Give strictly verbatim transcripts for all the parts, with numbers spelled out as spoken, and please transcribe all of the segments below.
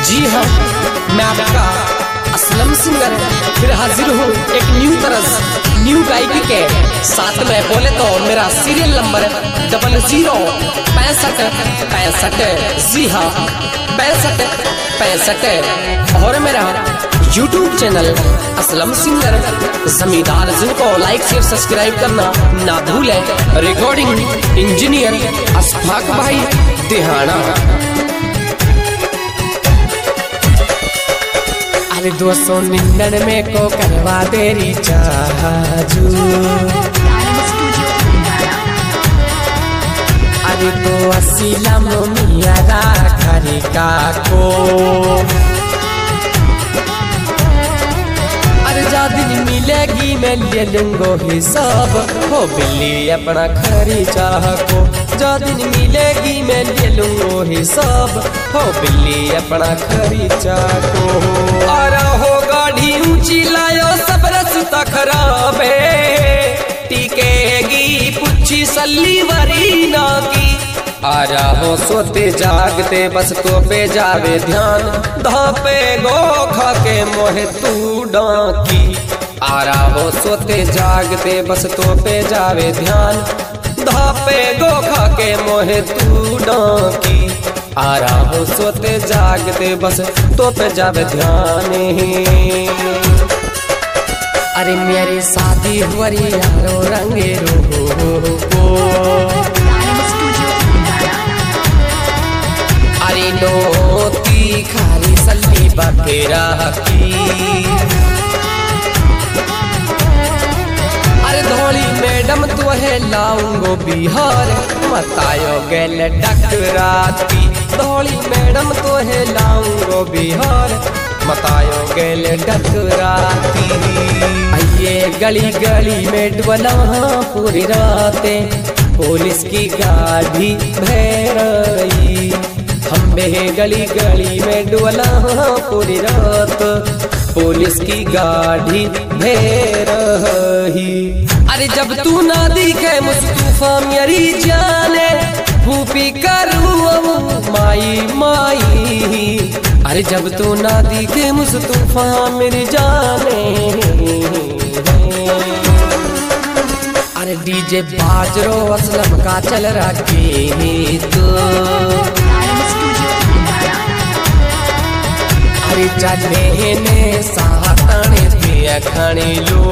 जी हाँ, मैं आपका असलम सिंगर फिर हाजिर हूँ एक न्यू तरज न्यू गायकी के साथ में। बोले तो मेरा सीरियल नंबर डबल जीरो पैंसठ पैंसठ जी हाँ पैंसठ पैंसठ और मेरा यूट्यूब चैनल असलम सिंगर जमींदार, जिनको लाइक शेयर सब्सक्राइब करना ना भूले। रिकॉर्डिंग इंजीनियर अशफाक भाई दिहाना। अरे दो सौ निन्यानवे को करवा तेरी चाहजू, अरे तो असीलम मिया घरी का को, अरे जा दिन मिलेगी मैं ले लूंगो हिसाब, हो बिल्ली अपना खरी चाह को। जा दिन मिलेगी मैं ले लूंगो हिसाब, हो बिल्ली अपना खरी चाह को। और हो गाड़ी ऊंची लायो सब रस्ता खराब है, टिकेगी पुच्छी सल्ली वरी ना की। आ रहो सोते जागते बस तो पे जावे ध्यान, धापे गो खा के मोहे तू डाकी। आ रहो सोते जागते बस तो पे जावे ध्यान, धापे गो खा के मोहे तू डाकी। आ रहो सोते जागते बस तो पे जावे ध्यान। अरे मेरी शादी हुई यारो रंगे रो को, अरे नोती खाली सल्ली बखेरा की। अरे धोली मैडम तो है लाऊंगो बिहार, मतायो गेल डकराती। धोली मैडम तो है लाऊंगो बिहार, मतायो गेल डकराती। आइए गली गली में डुबला पूरी रातें, पुलिस की गाड़ी भैरई। हम बे गली गली में डुबला पूरी रात, पुलिस की गाड़ी भैरई। अरे जब तू ना दिखे मुस्तफा मेरी जाने, फूफी करूँ माई माई। अरे जब तू ना दिखे मुस्तफा मेरी जाने, अरे डीजे बाजरो असलम का चल रखी तो। अरे चले ने सातने पिया खाने लो,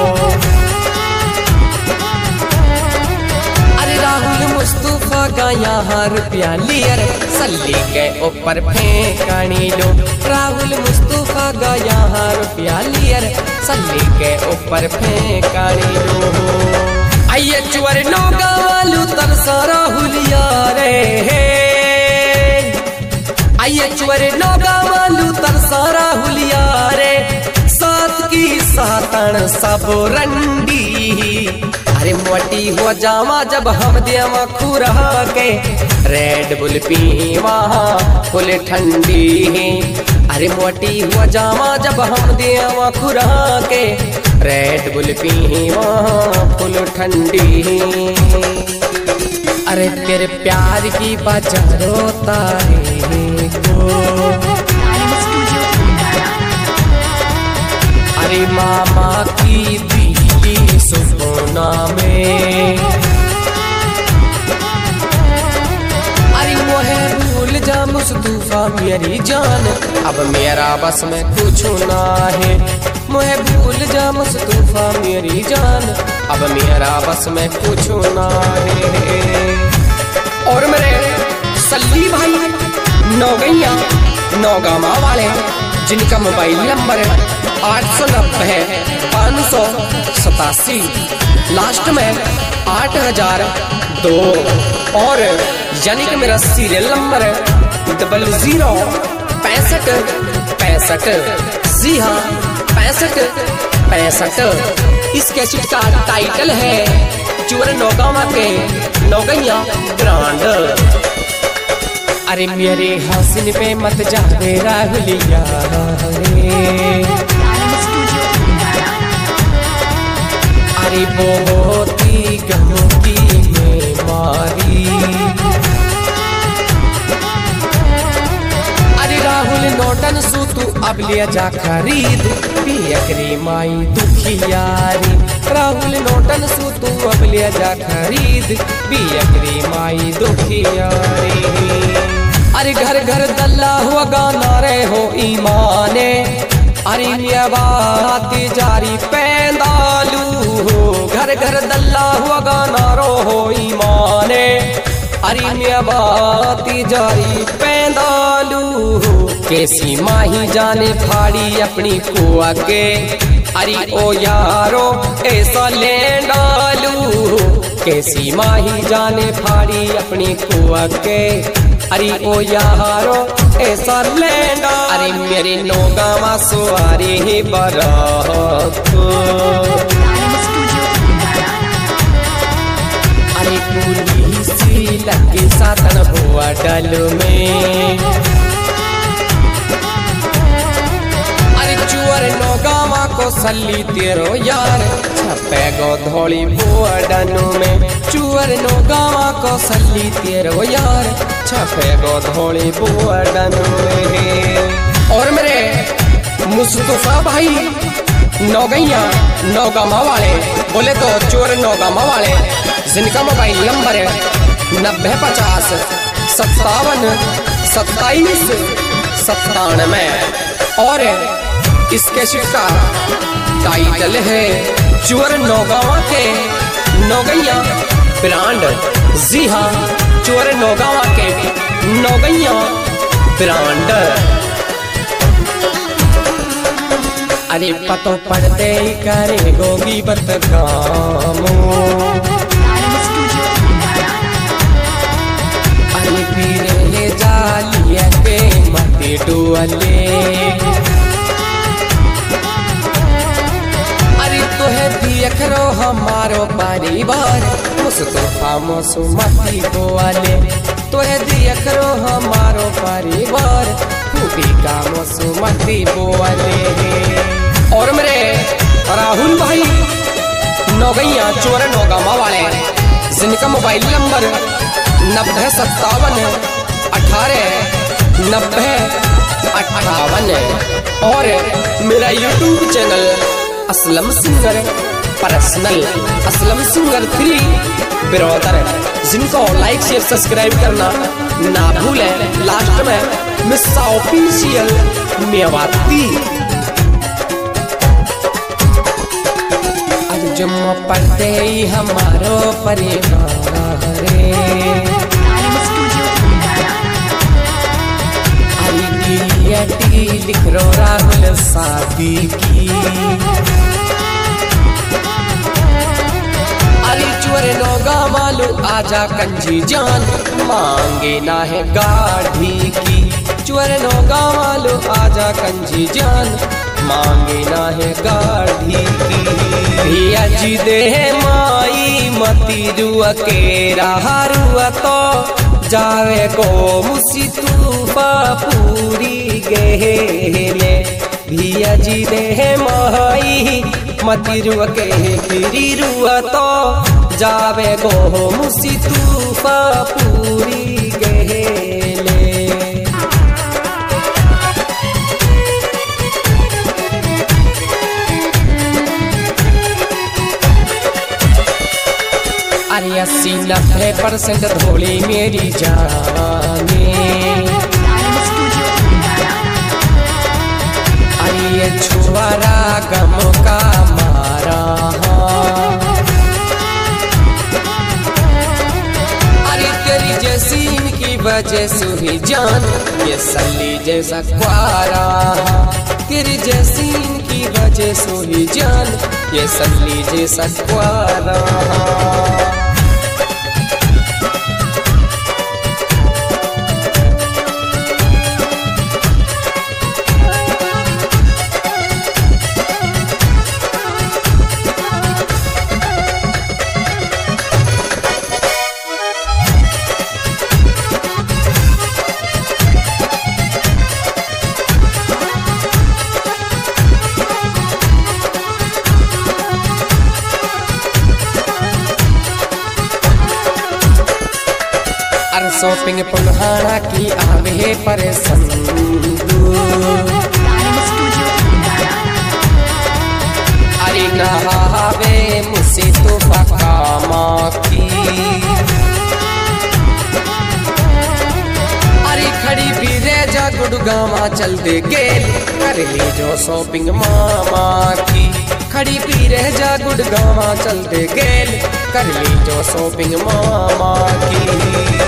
अरे राहुल मुस्तफा का यहाँ रुपया लियर सल्ली के ऊपर फेंकनी लो। राहुल मुस्तफा का यहाँ रुपया लियर सल्ली के ऊपर फेंकनी लो। आइए चुवर नौका वालू तरसा राहुल यारे, आइए चुवर नौका वालू तरसा राहुल यारे। सात की सातन सब रंडी, अरे मोटी हो जावा जब हम देवा खुरा के। रेड बुल पी वहाँ फुल ठंडी, अरे मोटी हो जावा जब हम देवा खुरा के। रेड बुल पी वहाँ फुल ठंडी। अरे तेरे प्यार की बाजारो तारे को, अरे मामा की बीली सुना में। अरे मोहे भूल जा मुस्तफा मेरी जान, अब मेरा बस में कुछ ना है। मोहे भूल जा मुस्तफा मेरी जान, अब मेरा बस में कुछ ना है। और मेरे सल्ली भाई नौगैया नौगामा वाले, जिनका मोबाइल नंबर आठ सौ नब्बे पाँच सौ सतासी लास्ट में आठ हजार दो, और यानी कि मेरा सीरियल नंबर डबल जीरो पैंसठ पैंसठ जी हाँ पैंसठ पैंसठ। इस कैसेट का टाइटल है चुवर नौगामा के नौगैया ब्रांड। अरे मेरे हसीन पे मत जावे राहुलिया रे, अरे बहुत गमों की बीमारी। अरे राहुल नोटन सु तू अब ले जा खरीद पियकरी माई दुखियारी। राहुल नोटन सु तू अब ले जा खरीद पियकरी माई दुखियारी। अरे घर घर दल्ला हुआ गाना रे हो ईमाने, अरे बात जारी पैंदालू हो। घर घर दल्ला हुआ गाना रो हो ईमाने, अरे बात जारी पैंदालू हो। कैसी माही जाने फाड़ी अपनी कुआ के, अरे ओ यारो ऐसा ले डालू हो। कैसी माही जाने फाड़ी अपनी कुआ के, अरे ओ यारो ऐसा लेंडा। अरे मेरे नौगावा सुआरी ही बरात, अरे पुलिस लगे सातन हुआ डल में। अरे चुअर नौगावा को सली तेरो यार छपे गो धोली बुआ डनु में। चुअर नौगावा को सली तेरो यार छपे गो धोली बुआ डनु में। और मेरे मुस्तफा भाई नौगैया नौगामा वाले बोले तो चोर नौगामा वाले, जिनका मोबाइल नंबर है नब्बे पचास सत्तावन सत्ताईस सत्तानवे। और इसके शिक्का टाइटल है चोर नौगावा के नौगैया ब्रांड। जी हाँ, चोर नौगावा के नौगैया ब्रांड। अरे पतो पड़ते करे गोगी बत कामो, अरे पीरे जालिया के मते डुअले। अरे तोहे देख रो हमारो परिवार मुस्तफा मसुमती बोले। तोहे देख रो हमारो परिवार खूबी का मसुमती बोले। और मेरे राहुल भाई नौगैया चोर नौगामा वाले, जिनका मोबाइल नंबर नब्बे सत्तावन अठारह नब्बे अट्ठावन। और मेरा YouTube channel Aslam singer personal, Aslam singer three brother, जिनको लाइक शेयर सब्सक्राइब करना ना भूलें। लास्ट में मिस ऑफिशियल मेवाती। अब जुम्मा पढ़ते ही हमारो परिवार रे, अरे लिख रो राहुल शादी की। अरे चोर नौगावा लो आजा कंजी जान मांगे ना है गाढ़ी की। चोर नौगावा लो आजा कंजी जान मांगे ना है गाढ़ी की। भैया जी दे माई मती रुआ के रहा रुआ तो जावे को मुसी तूफा पूरी गेले। भैया जी दे माई मती रुआ के फिरी रुआ तो जावे को मुसी तूफा पूरी गेले। अरे अस्सी नब्बे परसेंट धोली मेरी जाने। अरे ये छुआरा गम का मारा। अरे तेरी जैसी इनकी वजह से ही जान ये सली जैसा क्वारा। तेरी जैसी इनकी वजह से ही जान ये सली जैसा क्वारा। शॉपिंग पुनहाना की आवे परेशान। जा गुड़गावा चल दे गेल कर ले जो शॉपिंग मामा की। खड़ी पी रह जा गुड़गावा चल दे गेल कर ले जो शॉपिंग मामा की।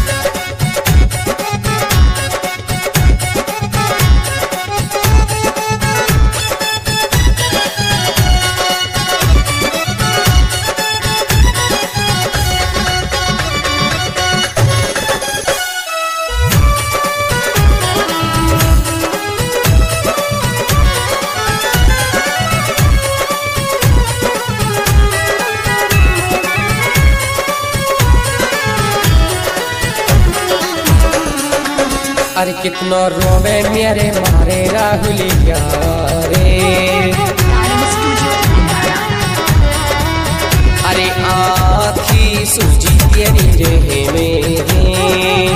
अरे कितना रोवे मेरे मारे राहुलिया रे। अरे आँखी सूजी तेरी रहे में।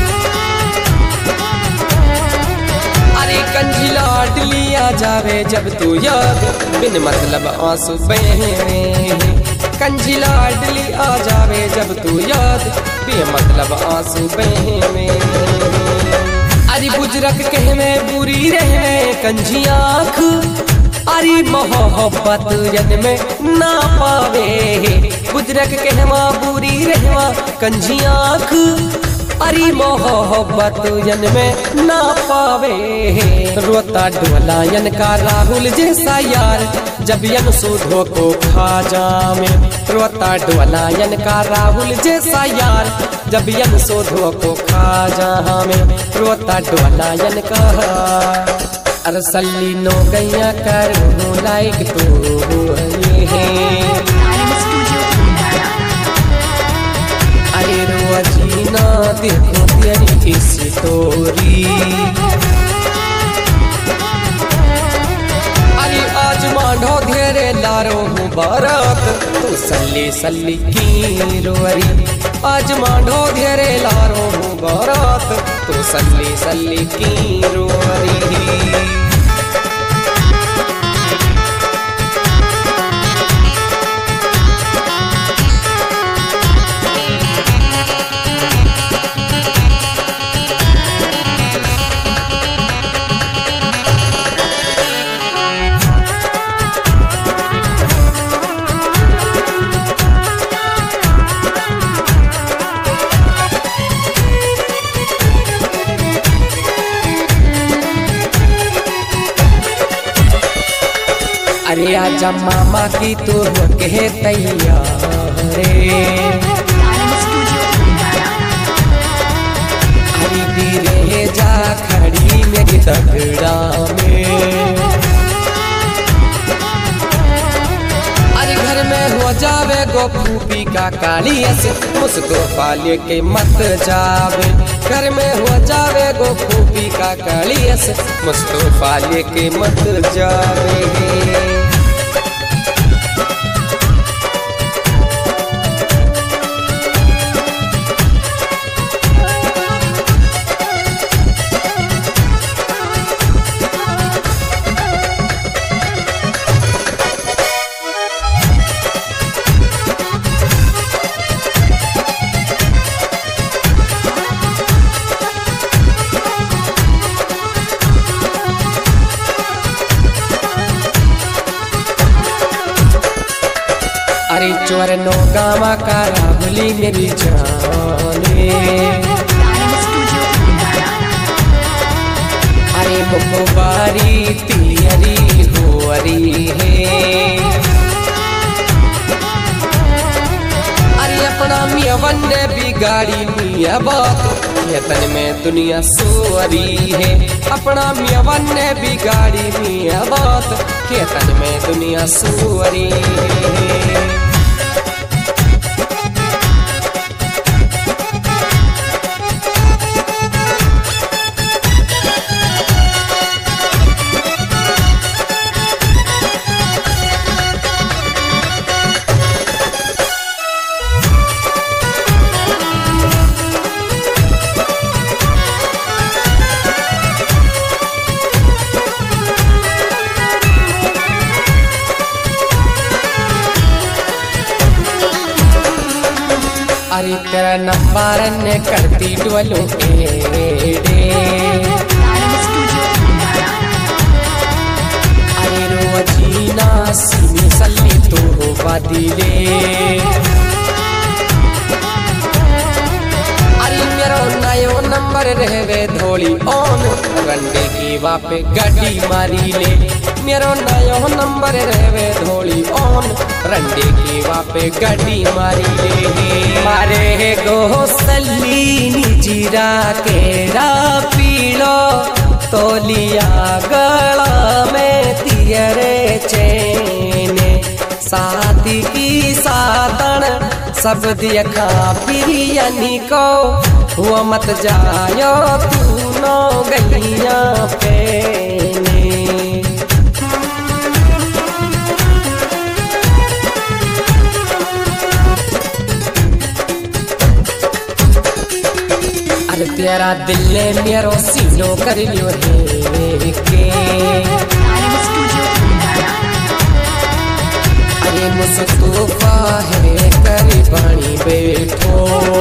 अरे कंजी लाड लिया जावे जब तू याद बिन मतलब आंसू बहे। कंजी लाड लिया जावे जब तू याद बिन मतलब आंसू बहे। अरे बुजरक कह में बुरी रहे कंजी आँख। अरे मोहब्बत जन में ना पावे बुजरक कहवा बुरी रहवा कंजी आँख। अरे मोहब्बत जन में ना पावे रोता डोलायन का राहुल जैसा यार जब यन सुधो को खा जामे। रोता डोलायन का राहुल जैसा यार जब यन सुधो को खा जामे। रोता डोलायन का अरसली नो गैया कर लाइक तो अरे रोजीना देखो तेरी स्टोरी। अरे आज मांडो घेरे लारो मुबारक तू सल्ली सल्ली की रोरी। आज मांडो घेरे लारो मुबारक तू सल्ली सल्ली की रोरी। अरे आजा मामा की तू कहे तैयार रे। अरे बीरे जा खड़ी मेरी तगड़ा में। अरे घर में हो जावे गो फूफी का काली ऐसे मुस्तफा लेके मत जावे। घर में हो जावे गो फूफी का काली ऐसे मुस्तफा लेके मत जावे। अरे चोर नो गावा का राहुली मेरी जाने। अरे मुबारी तियरी होरी है। अरे अपना मियावन ने बिगाड़ी मिया बात खेतन में दुनिया सोरी है। अपना मियावन ने बिगाड़ी मिया बात खेतन में दुनिया सोरी है। अरे तेरा नंबर ने करती डोलो एड़े। केवा पे गाड़ी मारी ले मेरो नयो नंबर रेवे धोली ऑन रंडे केवा पे गाड़ी मारी ले मारे गोसली जीरा केरा पीलो तोलिया गला में तियरे चेने शादी की साधन सब देखा बिरयानी को हुआ मत जायो तू नो गलियां पेने अरे तेरा दिल ने मेरो सीनो कर लियो है के अरे मुस्तफा है करी पानी बैठो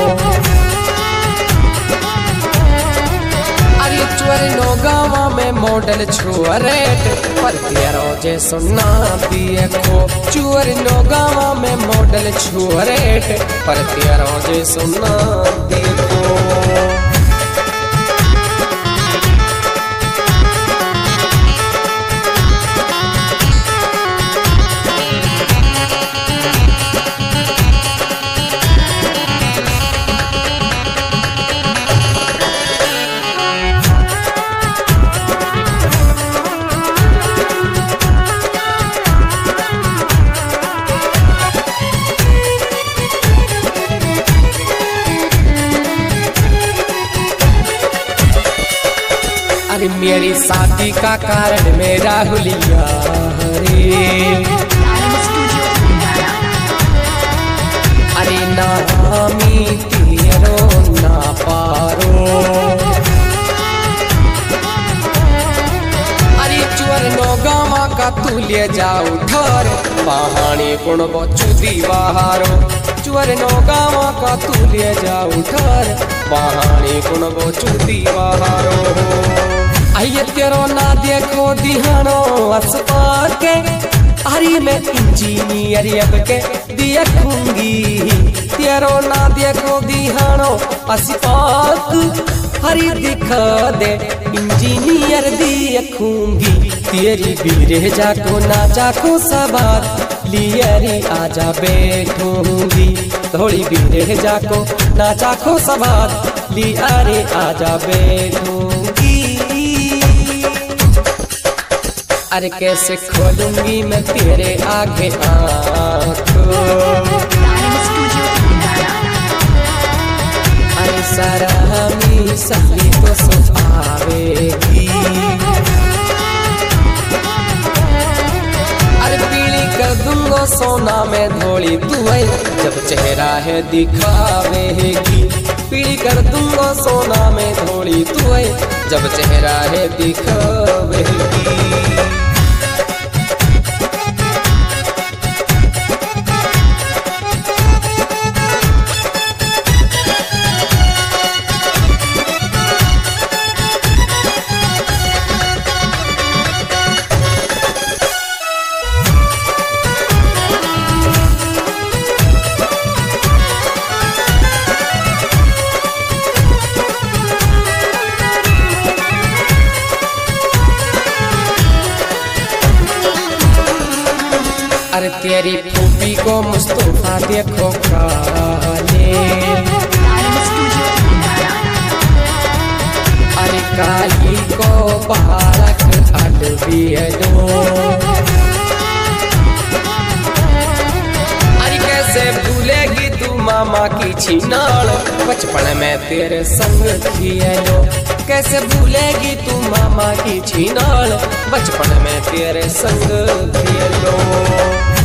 अरे चोरनो गावा में मॉडल छुअरेट पर तेरो जे सुना देखो चोरनो गावा में मॉडल छुअरेट पर तेरो जे सुना देखो अरे मेरी शादी का कारण मेरा हुलिया रे अरे ना हामी तेरो ना पारो अरे चोरनो गावा का तू ले जाऊ ठर पहाड़ी गुण बचू दीवारो चोरनो गावा का तू ले जाऊ ठर पहाड़ी गुण बचू दीवारो आइए तेरो ना देखो दिहानो अस्पा के अरे मैं इंजीनियर अब के देखूंगी तेरो ना देखो दिहानो अस्पा हरी दिखा दे इंजीनियर देखूंगी तेरी बीरे जाको ना जाको सबात लियरी आजा बैठूंगी थोड़ी बीरे जाको ना जाको सबात लियरी आजा बैठूंगी अरे कैसे खोलूंगी मैं तेरे आगे आँखों अरे सारा हमी सही तो सुहावेगी अरे पीली कर दूंगा सोना में धोली दुआई जब चेहरा है दिखावेगी पीली कर दूंगा सोना में धोली दुआई जब चेहरा है दिखावेगी अरे तेरी फूफी को मुस्तफा देखो काले अरे काली को बालक अडबियनो अरे कैसे भूलेगी तू मामा की छिनाल बचपन में तेरे संग खियालो कैसे भूलेगी तू मामा की छिनाल बचपन में तेरे संग खियालो